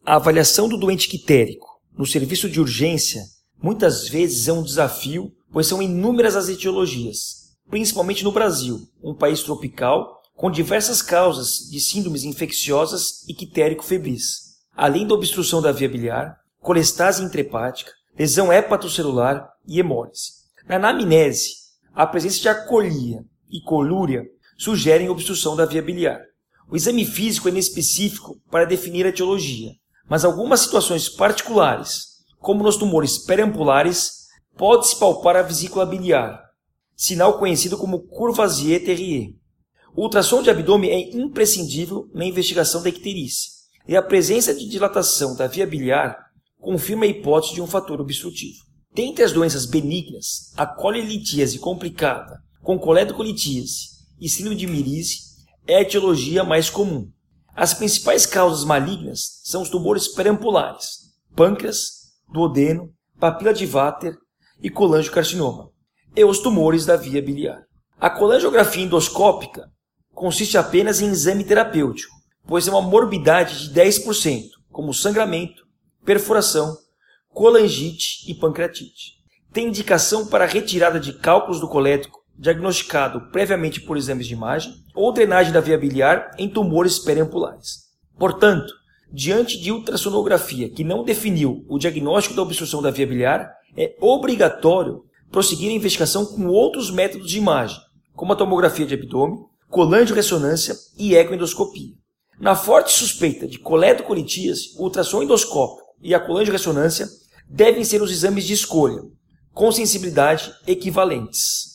A avaliação do doente ictérico no serviço de urgência muitas vezes é um desafio, pois são inúmeras as etiologias, principalmente no Brasil, um país tropical com diversas causas de síndromes infecciosas ictérico-febris, além da obstrução da via biliar, colestase intrahepática, lesão hepatocelular e hemólise. Na anamnese, a presença de acolia e colúria sugerem obstrução da via biliar. O exame físico é inespecífico para definir a etiologia, mas algumas situações particulares, como nos tumores periampulares, pode-se palpar a vesícula biliar, sinal conhecido como Courvoisier-Terrier. O ultrassom de abdômen é imprescindível na investigação da icterícia, e a presença de dilatação da via biliar confirma a hipótese de um fator obstrutivo. Dentre as doenças benignas, a colelitíase complicada, com coledocolitíase e síndrome de Mirize, é a etiologia mais comum. As principais causas malignas são os tumores periampulares, pâncreas, duodeno, papila de Vater e colangiocarcinoma, e os tumores da via biliar. A colangiografia endoscópica consiste apenas em exame terapêutico, pois é uma morbidade de 10%, como sangramento, perfuração, colangite e pancreatite. Tem indicação para retirada de cálculos do colédoco diagnosticado previamente por exames de imagem ou drenagem da via biliar em tumores periampulares. Portanto, diante de ultrassonografia que não definiu o diagnóstico da obstrução da via biliar, é obrigatório prosseguir a investigação com outros métodos de imagem, como a tomografia de abdômen, colangiorressonância e ecoendoscopia. Na forte suspeita de coledocolitíase, o ultrassom endoscópico e a colangiorressonância devem ser os exames de escolha, com sensibilidade equivalentes.